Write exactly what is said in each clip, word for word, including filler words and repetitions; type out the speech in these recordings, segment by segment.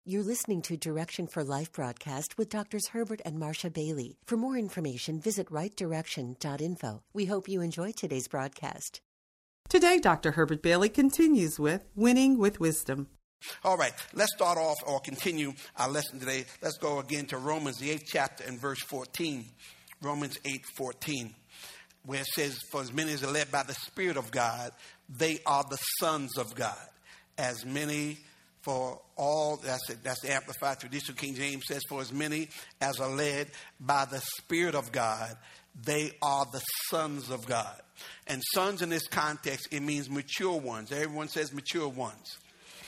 You're listening to Direction for Life broadcast with Doctors Herbert and Marcia Bailey. For more information, visit right direction dot info. We hope you enjoy today's broadcast. Today, Doctor Herbert Bailey continues with Winning with Wisdom. All right, let's start off or continue our lesson today. Let's go again to Romans, the eighth chapter and verse fourteen. Romans eight fourteen, where it says, for as many as are led by the Spirit of God, they are the sons of God. As many for all, that's, it, that's the Amplified Traditional King James says, for as many as are led by the Spirit of God, they are the sons of God. And sons in this context, it means mature ones. Everyone says mature ones.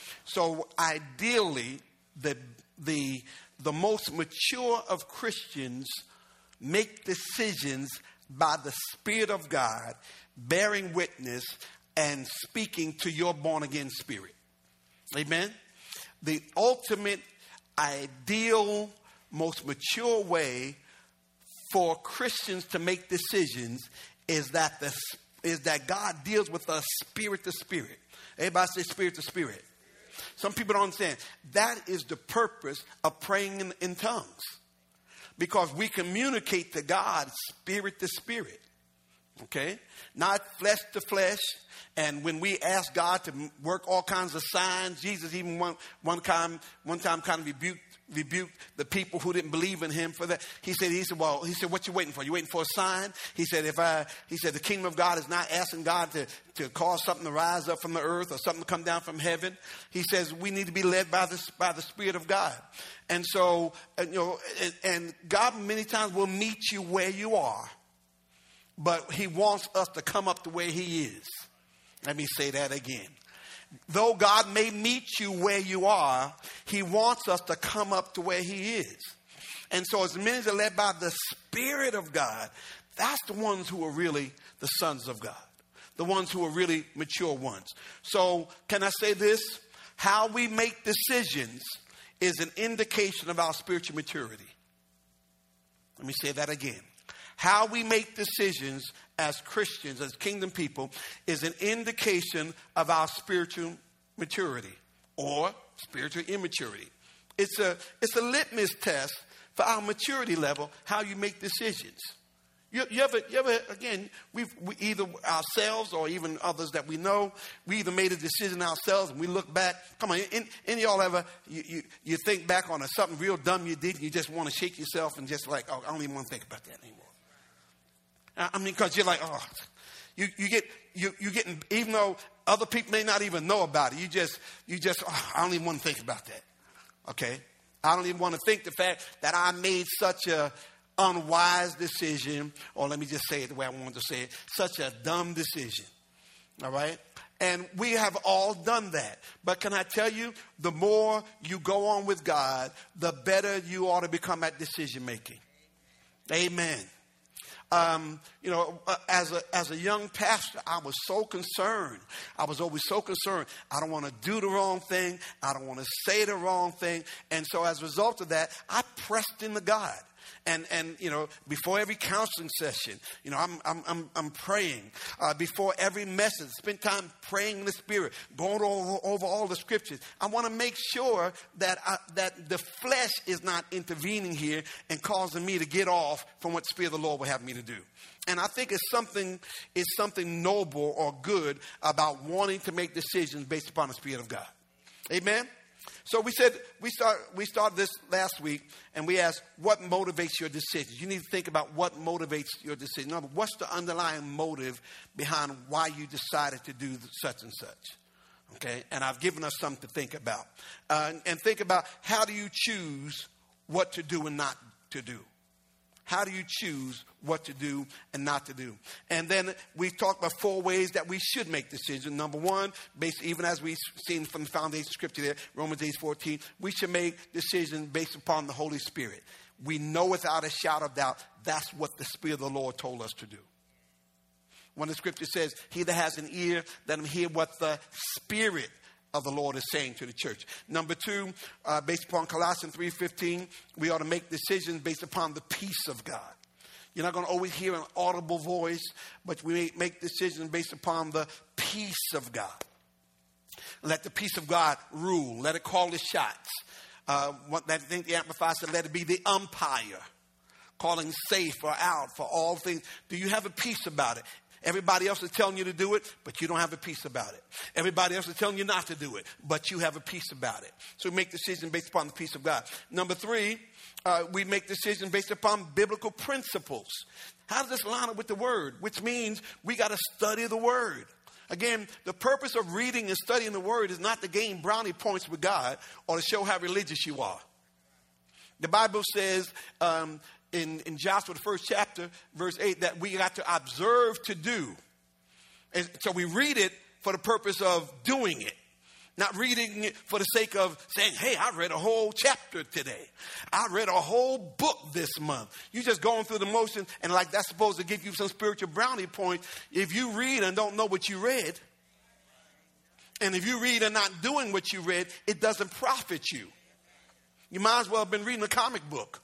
So ideally, the, the, the most mature of Christians make decisions by the Spirit of God, bearing witness and speaking to your born-again spirit. Amen? The ultimate, ideal, most mature way for Christians to make decisions is that the is that God deals with us spirit to spirit. Everybody say spirit to spirit. Some people don't understand. That is the purpose of praying in, in tongues. Because we communicate to God spirit to spirit. Okay? Not flesh to flesh. And when we ask God to work all kinds of signs, Jesus even one, one time, one time kind of rebuked, rebuked the people who didn't believe in him for that. He said, he said, well, he said, what you waiting for? You waiting for a sign? He said, if I, he said, the kingdom of God is not asking God to, to cause something to rise up from the earth or something to come down from heaven. He says, we need to be led by the, by the Spirit of God. And so, you know, and, and God many times will meet you where you are, but he wants us to come up to where he is. Let me say that again. Though God may meet you where you are, he wants us to come up to where he is. And so as many as are led by the Spirit of God, that's the ones who are really the sons of God. The ones who are really mature ones. So can I say this? How we make decisions is an indication of our spiritual maturity. Let me say that again. How we make decisions as Christians, as kingdom people, is an indication of our spiritual maturity or spiritual immaturity. It's a, it's a litmus test for our maturity level, how you make decisions. You, you ever, you ever, again, we've we either ourselves or even others that we know, we either made a decision ourselves and we look back. Come on, any, any y'all ever, you, you, you think back on a, something real dumb you did and you just want to shake yourself and just like, oh, I don't even want to think about that anymore. I mean, because you're like, oh, you, you get, you, you getting, even though other people may not even know about it, you just, you just, oh, I don't even want to think about that. Okay. I don't even want to think the fact that I made such a unwise decision, or let me just say it the way I wanted to say it, such a dumb decision. All right. And we have all done that. But can I tell you, the more you go on with God, the better you ought to become at decision making. Amen. Um, you know, uh, as a as a young pastor, I was so concerned. I was always so concerned. I don't want to do the wrong thing. I don't want to say the wrong thing. And so as a result of that, I pressed into God. And, and you know, before every counseling session, you know, I'm I'm I'm, I'm praying. Uh, before every message, spend time praying in the Spirit, going over, over all the scriptures. I want to make sure that I, that the flesh is not intervening here and causing me to get off from what the Spirit of the Lord will have me to do. And I think it's something it's something noble or good about wanting to make decisions based upon the Spirit of God. Amen. So we said, we start, we started this last week, and we asked, what motivates your decisions? You need to think about what motivates your decision. No, but what's the underlying motive behind why you decided to do such and such? Okay, and I've given us something to think about. Uh, and think about, how do you choose what to do and not to do? How do you choose what to do and not to do? And then we talked about four ways that we should make decisions. Number one, based, even as we've seen from the foundation scripture there, Romans eight fourteen, we should make decisions based upon the Holy Spirit. We know without a shadow of doubt that's what the Spirit of the Lord told us to do. When the scripture says, he that has an ear, let him hear what the Spirit of the Lord is saying to the church. Number two, uh, based upon Colossians three fifteen, we ought to make decisions based upon the peace of God. You're not going to always hear an audible voice, but we make decisions based upon the peace of God. Let the peace of God rule. Let it call the shots. Uh, what that thing the Amplified said, let it be the umpire, calling safe or out for all things. Do you have a peace about it? Everybody else is telling you to do it, but you don't have a peace about it. Everybody else is telling you not to do it, but you have a peace about it. So we make decisions based upon the peace of God. Number three, uh, we make decisions based upon biblical principles. How does this line up with the Word? Which means we got to study the Word. Again, the purpose of reading and studying the Word is not to gain brownie points with God or to show how religious you are. The Bible says um, in, in Joshua, the first chapter, verse eight, that we got to observe to do. And so we read it for the purpose of doing it. Not reading it for the sake of saying, hey, I read a whole chapter today. I read a whole book this month. You're just going through the motions, and like that's supposed to give you some spiritual brownie points. If you read and don't know what you read, and if you read and not doing what you read, it doesn't profit you. You might as well have been reading a comic book.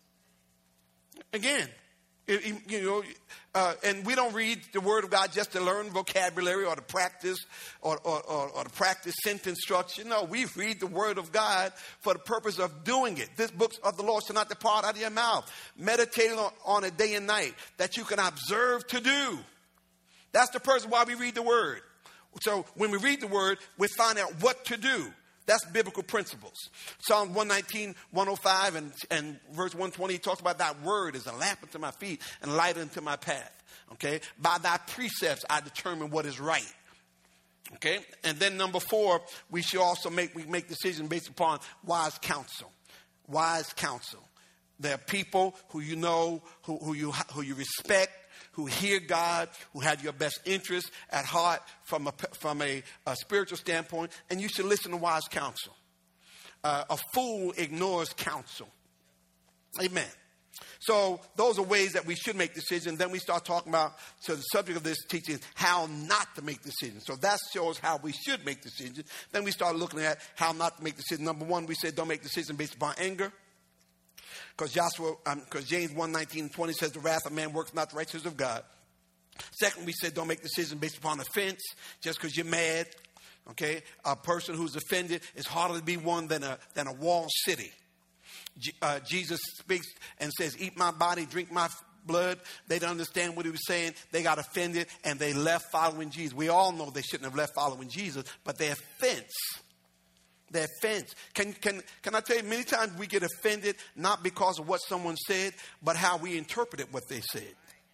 Again, it, you know, uh, and we don't read the Word of God just to learn vocabulary or to practice or, or, or, or to practice sentence structure. No, we read the Word of God for the purpose of doing it. This book of the Lord shall not depart out of your mouth. Meditating on, on it day and night, that you can observe to do. That's the purpose why we read the Word. So when we read the Word, we find out what to do. That's biblical principles. Psalm one nineteen, one oh five, and, and verse one twenty talks about that word is a lamp unto my feet and light unto my path. Okay? By thy precepts, I determine what is right. Okay? And then number four, we should also make, we make decisions based upon wise counsel. Wise counsel. There are people who you know, who, who you, who you respect, who hear God, who have your best interest at heart from a, from a, a spiritual standpoint, and you should listen to wise counsel. Uh, a fool ignores counsel. Amen. So those are ways that we should make decisions. Then we start talking about, so the subject of this teaching is how not to make decisions. So that shows how we should make decisions. Then we start looking at how not to make decisions. Number one, we said don't make decisions based upon anger. Because Joshua, because um, James one nineteen and twenty says the wrath of man works not the righteousness of God. Second, we said don't make decisions based upon offense, just because you're mad. Okay, a person who's offended is harder to be one than a than a walled city. G- uh, Jesus speaks and says, "Eat my body, drink my blood." They didn't understand what he was saying. They got offended and they left following Jesus. We all know they shouldn't have left following Jesus, but their offense. Their offense. Can, can, can I tell you, many times we get offended not because of what someone said, but how we interpreted what they said.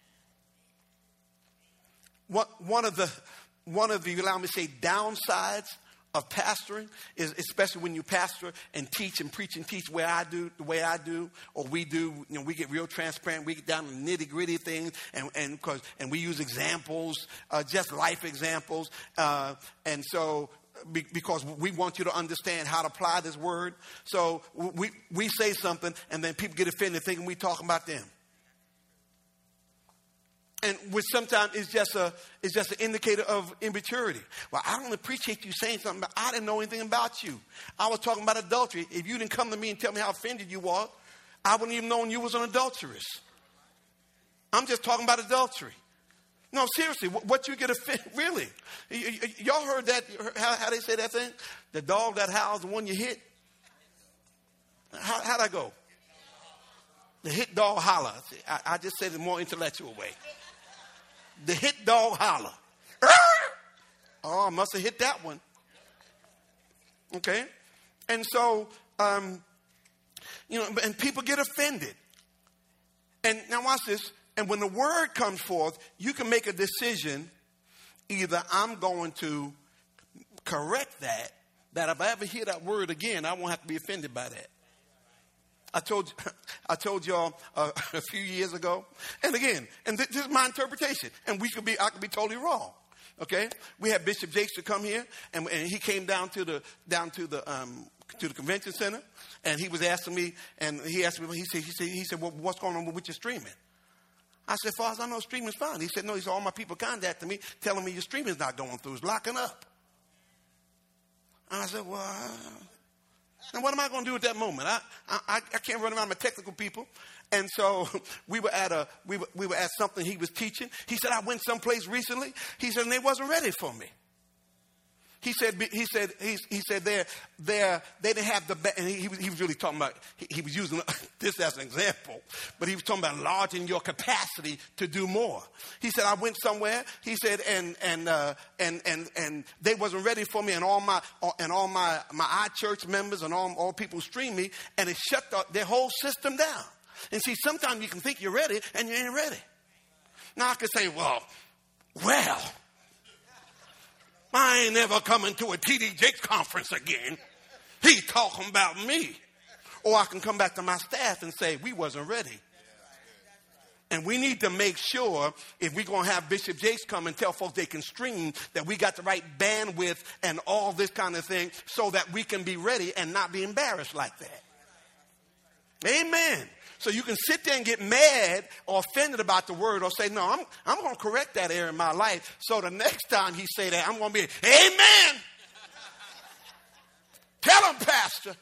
What, one of the, one of the, allow me to say, downsides of pastoring is, especially when you pastor and teach and preach and teach where I do, the way I do, or we do, you know, we get real transparent. We get down to nitty gritty things, and and because and we use examples, uh, just life examples, uh, and so. Because we want you to understand how to apply this word. So we, we say something and then people get offended thinking we're talking about them. And which sometimes is just a is just an indicator of immaturity. Well, I don't appreciate you saying something, but I didn't know anything about you. I was talking about adultery. If you didn't come to me and tell me how offended you were, I wouldn't even known you was an adulteress. I'm just talking about adultery. No, seriously, what you get offended, really? Y- y- y'all heard that, how, how they say that thing? The dog that howls, the one you hit? How, how'd that go? The hit dog holler. I, I just said it in a more intellectual way. The hit dog holler. Oh, I must have hit that one. Okay? And so, um, you know, and people get offended. And now watch this. And when the word comes forth, you can make a decision. Either I'm going to correct that, that if I ever hear that word again, I won't have to be offended by that. I told I told y'all uh, a few years ago, and again, and th- this is my interpretation, and we could be I could be totally wrong. Okay, we had Bishop Jakes to come here, and, and he came down to the down to the um, to the convention center, and he was asking me, and he asked me, he said he said he said, well, what's going on with your streaming? I said, as far as I know, streaming's fine. He said, no, he said, all my people contacting me, telling me your streaming's not going through. It's locking up. And I said, well, and what am I going to do at that moment? I, I I can't run around with technical people. And so we were at a we were, we were at something he was teaching. He said, I went someplace recently. He said, and they wasn't ready for me. He said, he said, he, he said, they're, they're, they didn't have the, ba- and he, he, was, he was really talking about, he, he was using this as an example, but he was talking about enlarging your capacity to do more. He said, I went somewhere, he said, and, and, uh, and, and, and they wasn't ready for me, and all my, and all my, my iChurch members and all, all people stream me, and it shut the, their whole system down. And see, sometimes you can think you're ready, and you ain't ready. Now I could say, well, well, I ain't never coming to a T D Jakes conference again. He talking about me. Or I can come back to my staff and say, we wasn't ready. And we need to make sure if we're going to have Bishop Jakes come and tell folks they can stream, that we got the right bandwidth and all this kind of thing so that we can be ready and not be embarrassed like that. Amen. So you can sit there and get mad or offended about the word or say, no, I'm, I'm going to correct that area in my life. So the next time he say that, I'm going to be, amen. Tell him, Pastor.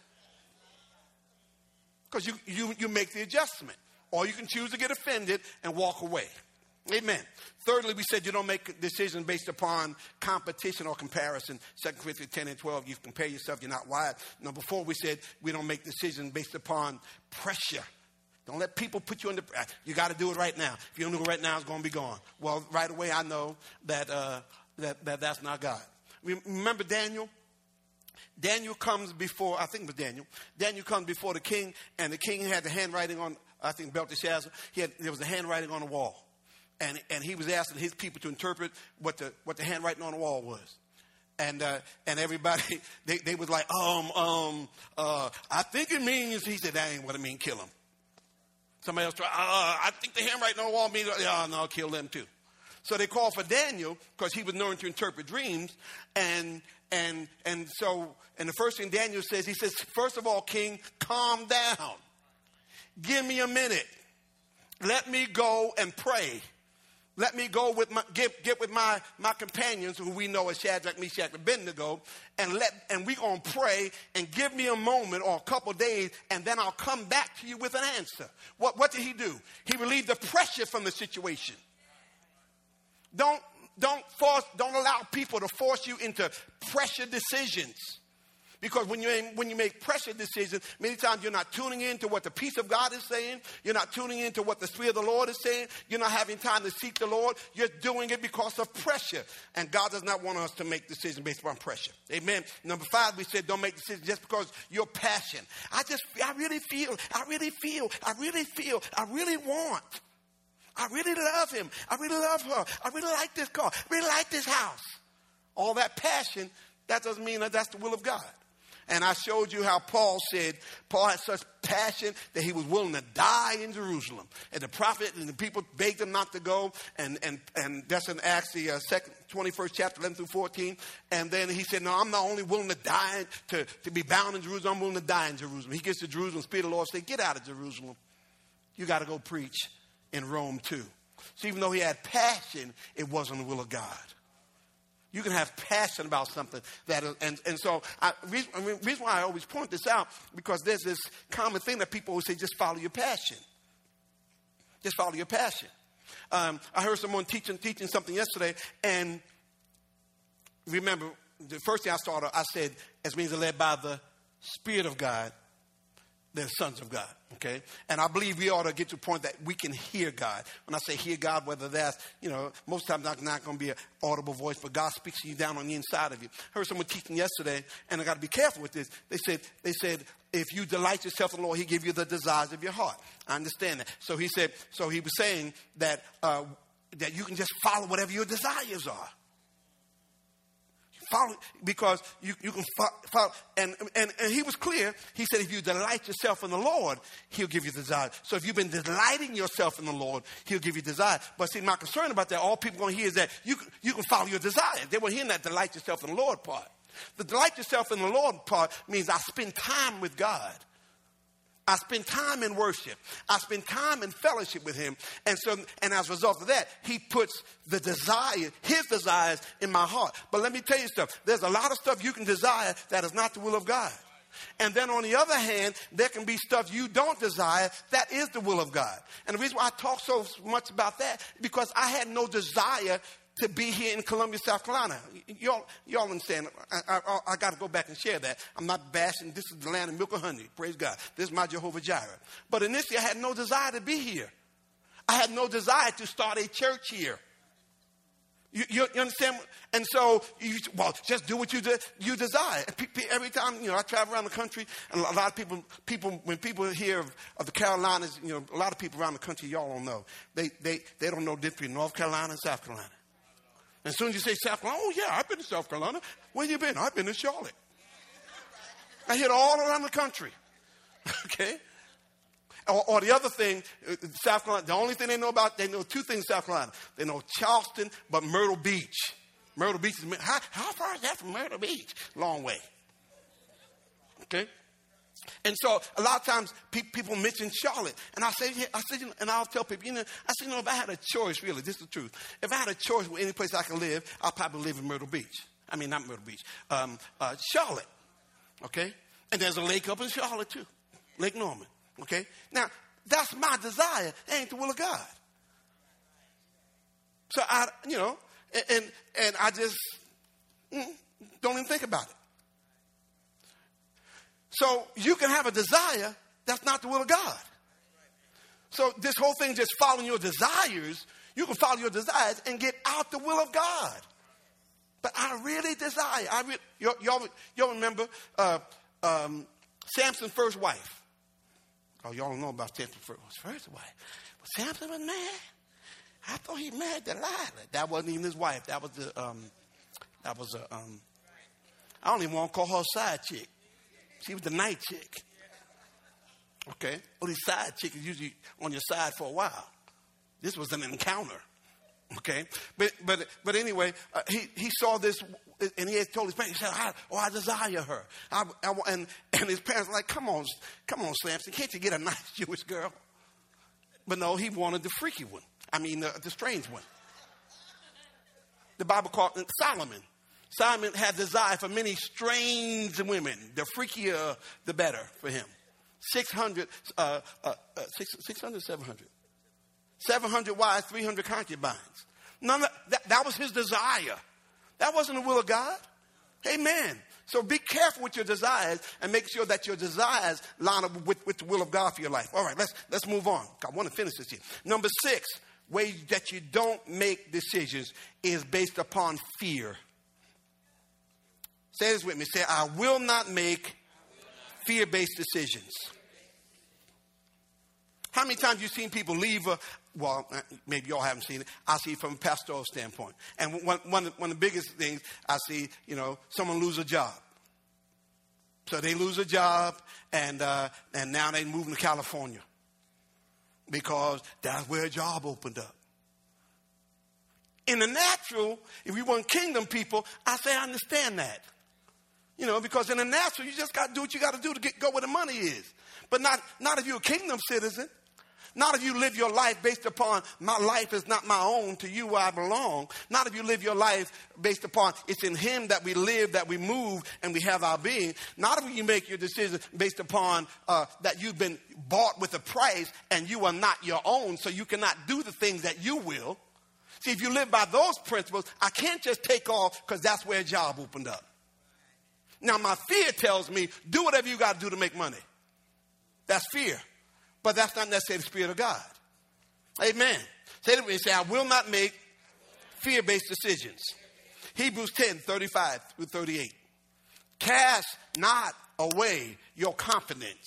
Because you, you, you make the adjustment. Or you can choose to get offended and walk away. Amen. Thirdly, we said you don't make decisions based upon competition or comparison. Second Corinthians ten and twelve, you compare yourself, you're not wise. Number four, we said we don't make decisions based upon pressure. Don't let people put you under pressure. You got to do it right now. If you don't do it right now, it's going to be gone. Well, right away, I know that, uh, that, that that's not God. Remember Daniel? Daniel comes before, I think it was Daniel. Daniel comes before the king, and the king had the handwriting on, I think Belteshazzar. He had, there was a handwriting on the wall. And, and he was asking his people to interpret what the, what the handwriting on the wall was. And uh, and everybody, they, they was like, um, um, uh, I think it means, he said, that ain't what it means, kill him. Somebody else tried, uh, I think the handwriting on the wall means, yeah, no, kill them too. So they called for Daniel because he was known to interpret dreams. And and and so, and the first thing Daniel says, he says, first of all, king, calm down. Give me a minute. Let me go and pray. Let me go with my, get, get with my, my companions who we know as Shadrach, Meshach, and Abednego, and let and we're going to pray and give me a moment or a couple days, and then I'll come back to you with an answer. What, what did he do? He relieved the pressure from the situation. Don't, don't force, don't allow people to force you into pressure decisions. Because when you when you make pressure decisions, many times you're not tuning in to what the peace of God is saying. You're not tuning in to what the Spirit of the Lord is saying. You're not having time to seek the Lord. You're doing it because of pressure. And God does not want us to make decisions based upon pressure. Amen. Number five, we said don't make decisions just because you're passionate. I just, I really feel, I really feel, I really feel, I really want. I really love him. I really love her. I really like this car. I really like this house. All that passion, that doesn't mean that that's the will of God. And I showed you how Paul said, Paul had such passion that he was willing to die in Jerusalem. And the prophet and the people begged him not to go. And and and that's in Acts, the uh, second, twenty-first chapter, eleven through fourteen. And then he said, no, I'm not only willing to die, to, to be bound in Jerusalem, I'm willing to die in Jerusalem. He gets to Jerusalem, the Spirit of the Lord said, get out of Jerusalem. You got to go preach in Rome too. So even though he had passion, it wasn't the will of God. You can have passion about something that, and, and so I, reason, I mean, reason why I always point this out, because there's this common thing that people always say, just follow your passion. Just follow your passion. Um, I heard someone teaching, teaching something yesterday, and remember, the first thing I started, I said, as means led by the Spirit of God, they're sons of God, okay? And I believe we ought to get to a point that we can hear God. When I say hear God, whether that's, you know, most times not, not going to be an audible voice, but God speaks to you down on the inside of you. I heard someone teaching yesterday, and I got to be careful with this. They said, they said, if you delight yourself in the Lord, he give you the desires of your heart. I understand that. So he said, so he was saying that, uh, that you can just follow whatever your desires are. Follow, because you, you can follow. And, and, and he was clear. He said, if you delight yourself in the Lord, he'll give you desire. So if you've been delighting yourself in the Lord, he'll give you desire. But see, my concern about that, all people are going to hear is that you, you can follow your desire. They weren't hearing that delight yourself in the Lord part. The delight yourself in the Lord part means I spend time with God. I spend time in worship. I spend time in fellowship with him. And so, and as a result of that, he puts the desire, his desires in my heart. But let me tell you stuff. There's a lot of stuff you can desire that is not the will of God. And then on the other hand, there can be stuff you don't desire that is the will of God. And the reason why I talk so much about that, because I had no desire to be here in Columbia, South Carolina. Y'all, y'all understand. I, I, I got to go back and share that. I'm not bashing. This is the land of milk and honey. Praise God. This is my Jehovah Jireh. But initially, I had no desire to be here. I had no desire to start a church here. You, you, you understand? And so, you, well, just do what you de- you desire. Every time, you know, I travel around the country, and a lot of people, people when people hear of, of the Carolinas, you know, a lot of people around the country, y'all don't know. They they they don't know the difference between North Carolina and South Carolina. And as soon as you say South Carolina, oh yeah, I've been to South Carolina. Where you been? I've been to Charlotte. I hit all around the country. Okay. Or, or the other thing, South Carolina, the only thing they know about, they know two things in South Carolina. They know Charleston, but Myrtle Beach. Myrtle Beach is, how, how far is that from Myrtle Beach? Long way. Okay? And so a lot of times pe- people mention Charlotte. And I say, yeah, I say, and I'll tell people, you know, I say, you know, if I had a choice, really, this is the truth. If I had a choice with any place I can live, I'll probably live in Myrtle Beach. I mean, not Myrtle Beach. Um, uh, Charlotte. Okay? And there's a lake up in Charlotte, too. Lake Norman. Okay? Now, that's my desire. It ain't the will of God. So, I, you know, and, and, and I just mm, don't even think about it. So, you can have a desire that's not the will of God. So, this whole thing just following your desires, you can follow your desires and get out the will of God. But I really desire. I re- y'all, y'all, y'all remember uh, um, Samson's first wife. Oh, y'all don't know about Samson's first wife. But Samson was mad. I thought he married Delilah. That wasn't even his wife. That was the, um, that was a, um, I don't even want to call her a side chick. She was the night chick. Okay? Well, these side chick is usually on your side for a while. This was an encounter. Okay? But, but, but anyway, uh, he, he saw this, and he had told his parents, he said, I, oh, I desire her. I, I, and, and his parents were like, come on, come on, Samson, can't you get a nice Jewish girl? But no, he wanted the freaky one. I mean, the, the strange one. The Bible called it Solomon. Solomon had desire for many strange women. The freakier, the better for him. six hundred, uh, uh, uh, six, six hundred, seven hundred. seven hundred wives, three hundred concubines. None of that, that was his desire. That wasn't the will of God. Amen. So be careful with your desires and make sure that your desires line up with, with the will of God for your life. All right, let's let's move on. I want to finish this here. Number six, way that you don't make decisions is based upon fear. Say this with me. Say, I will not make fear-based decisions. How many times have you seen people leave a, well, maybe y'all haven't seen it. I see it from a pastoral standpoint. And one, one, one of the biggest things I see, you know, someone lose a job. So they lose a job, and uh, and now they're moving to California because that's where a job opened up. In the natural, if we want kingdom people, I say I understand that. You know, because in the natural, you just got to do what you got to do to get, go where the money is. But not, not if you're a kingdom citizen. Not if you live your life based upon my life is not my own, to you I belong. Not if you live your life based upon it's in him that we live, that we move, and we have our being. Not if you make your decision based upon uh, that you've been bought with a price and you are not your own, so you cannot do the things that you will. See, if you live by those principles, I can't just take off because that's where a job opened up. Now, my fear tells me, do whatever you got to do to make money. That's fear. But that's not necessarily the Spirit of God. Amen. Say it with me. Say, I will not make fear-based decisions. Hebrews ten, thirty-five through thirty-eight. Cast not away your confidence,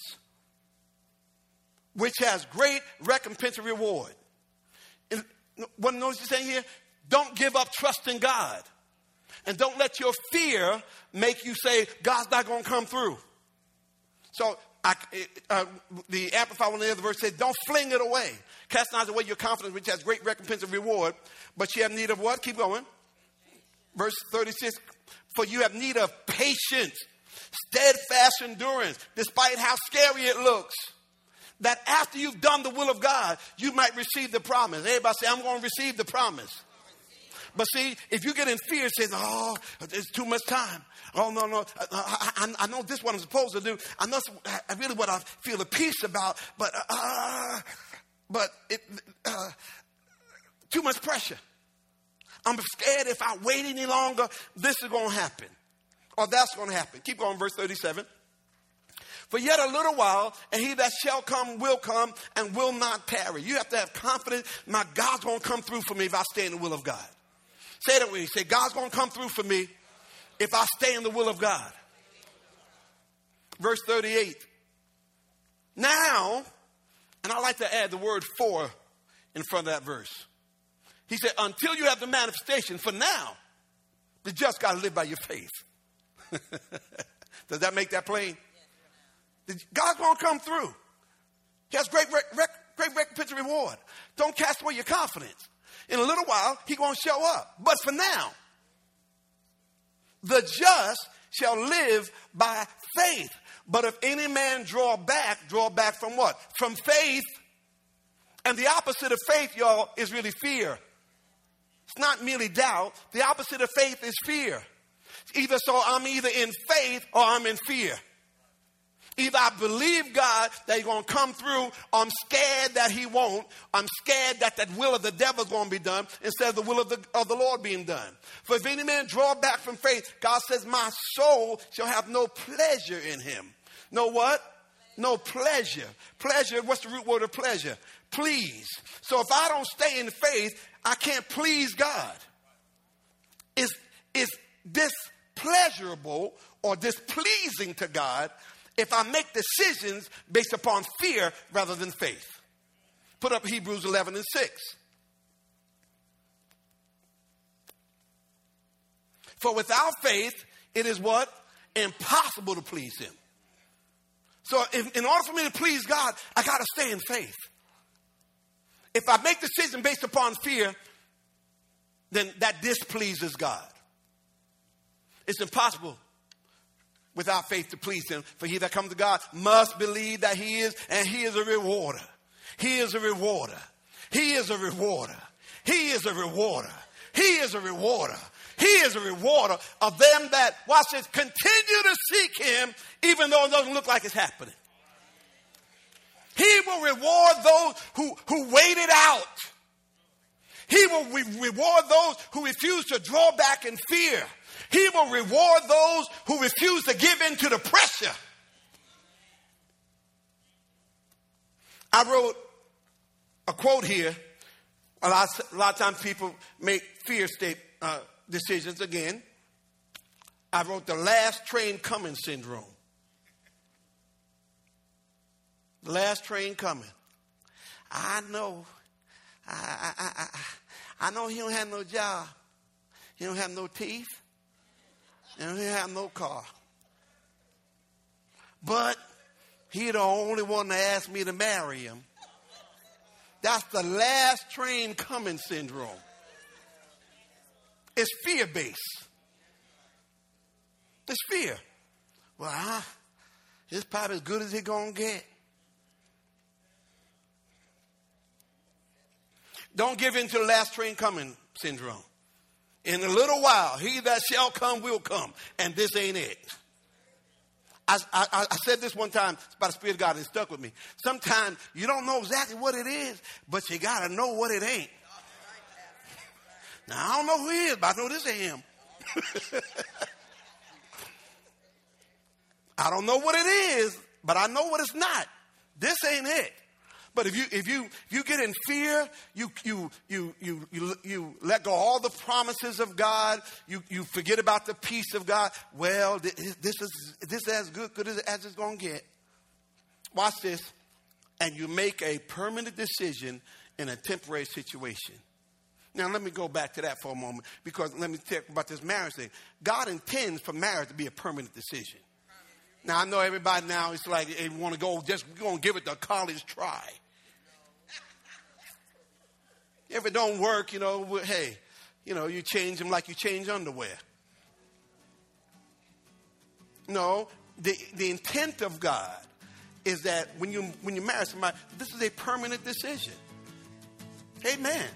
which has great recompense and reward. And what notice he's saying here? Don't give up trust in God. And don't let your fear make you say, God's not going to come through. So, I, uh, the Amplified one of the other verse says, don't fling it away. Cast not away your confidence, which has great recompense and reward. But you have need of what? Keep going. Verse thirty-six. For you have need of patience, steadfast endurance, despite how scary it looks. That after you've done the will of God, you might receive the promise. Everybody say, I'm going to receive the promise. But see, if you get in fear, it says, oh, it's too much time. Oh, no, no. I, I, I know this is what I'm supposed to do. I know I really what I feel a peace about, but uh, but it, uh, too much pressure. I'm scared if I wait any longer, this is going to happen. Or that's going to happen. Keep going, verse thirty-seven. For yet a little while, and he that shall come will come and will not tarry. You have to have confidence. My God's going to come through for me if I stay in the will of God. Say that with me. Say, God's going to come through for me if I stay in the will of God. Verse thirty-eight. Now, and I like to add the word for in front of that verse. He said, until you have the manifestation, for now, the just got to live by your faith. Does that make that plain? God's going to come through. He has great, rec- great recompense and reward. Don't cast away your confidence. In a little while, he's going to show up. But for now, the just shall live by faith. But if any man draw back, draw back from what? From faith. And the opposite of faith, y'all, is really fear. It's not merely doubt. The opposite of faith is fear. Either so I'm either in faith or I'm in fear. Either I believe God that he's going to come through, or I'm scared that he won't. I'm scared that the will of the devil is going to be done instead of the will of the, of the Lord being done. For if any man draw back from faith, God says, my soul shall have no pleasure in him. No what? No pleasure. Pleasure, what's the root word of pleasure? Please. So if I don't stay in faith, I can't please God. Is is displeasurable or displeasing to God if I make decisions based upon fear rather than faith. Put up Hebrews eleven and six. For without faith, it is what? Impossible to please him. So if, in order for me to please God, I got to stay in faith. If I make decisions based upon fear, then that displeases God. It's impossible without faith to please him. For he that comes to God must believe that he is, and he is a rewarder. He is a rewarder. He is a rewarder. He is a rewarder. He is a rewarder. He is a rewarder of them that, watch this, continue to seek him even though it doesn't look like it's happening. He will reward those who, who wait it out. He will re- reward those who refuse to draw back in fear. He will reward those who refuse to give in to the pressure. I wrote a quote here. A lot, a lot of times people make fear state uh, decisions again. I wrote the last train coming syndrome. The last train coming. I know. I, I, I, I know he don't have no job. He don't have no teeth. He don't have no car. But he the only one that asked me to marry him. That's the last train coming syndrome. It's fear-based. It's fear. Well, huh? It's probably as good as it's going to get. Don't give in to the last train coming syndrome. In a little while, he that shall come will come. And this ain't it. I, I, I said this one time by the Spirit of God, and it stuck with me. Sometimes you don't know exactly what it is, but you got to know what it ain't. Now, I don't know who he is, but I know this ain't him. I don't know what it is, but I know what it's not. This ain't it. But if you if you if you get in fear, you you you you you you let go of all the promises of God. You you forget about the peace of God. Well, this is this is as good good as, as it's gonna get. Watch this, and you make a permanent decision in a temporary situation. Now let me go back to that for a moment, because let me talk about this marriage thing. God intends for marriage to be a permanent decision. Now I know everybody now it's like they want to go just we're gonna give it the college try. If it don't work, you know, hey, you know, you change them like you change underwear. No, the, the intent of God is that when you when you marry somebody, this is a permanent decision. Amen.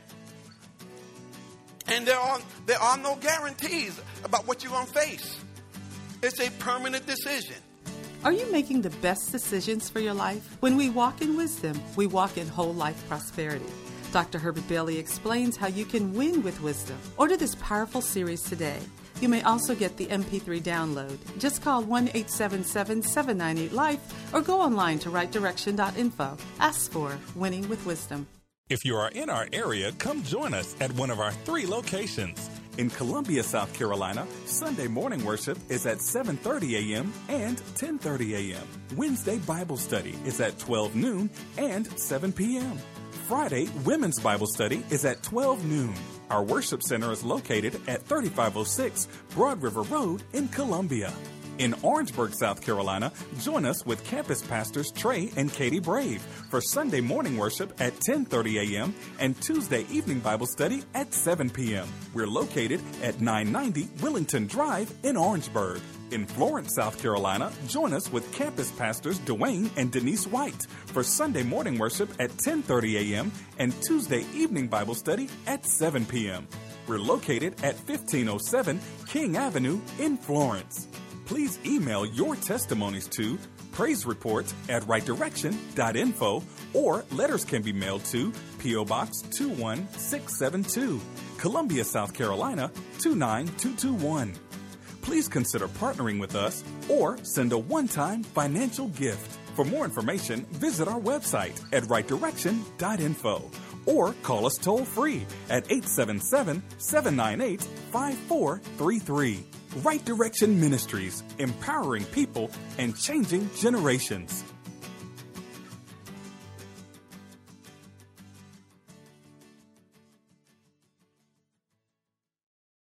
And there are there are no guarantees about what you're going to face. It's a permanent decision. Are you making the best decisions for your life? When we walk in wisdom, we walk in whole life prosperity. Doctor Herbert Bailey explains how you can win with wisdom. Order this powerful series today. You may also get the M P three download. Just call one eight seven seven, seven nine eight, LIFE or go online to right direction dot info. Ask for Winning with Wisdom. If you are in our area, come join us at one of our three locations. In Columbia, South Carolina, Sunday morning worship is at seven thirty a.m. and ten thirty a.m. Wednesday Bible study is at twelve noon and seven p.m. Friday Women's Bible study is at twelve noon. Our worship center is located at thirty-five oh six Broad River Road in Columbia. In Orangeburg, South Carolina, join us with campus pastors Trey and Katie Brave for Sunday morning worship at ten thirty a.m. and Tuesday evening Bible study at seven p.m. We're located at nine ninety Willington Drive in Orangeburg. In Florence, South Carolina, join us with campus pastors Dwayne and Denise White for Sunday morning worship at ten thirty a.m. and Tuesday evening Bible study at seven p.m. We're located at fifteen oh seven King Avenue in Florence. Please email your testimonies to praise report at right direction dot info or letters can be mailed to P O. Box two one six seven two, Columbia, South Carolina two nine two two one. Please consider partnering with us or send a one-time financial gift. For more information, visit our website at right direction dot info or call us toll-free at eight seven seven, seven nine eight, five four three three. Right Direction Ministries, empowering people and changing generations.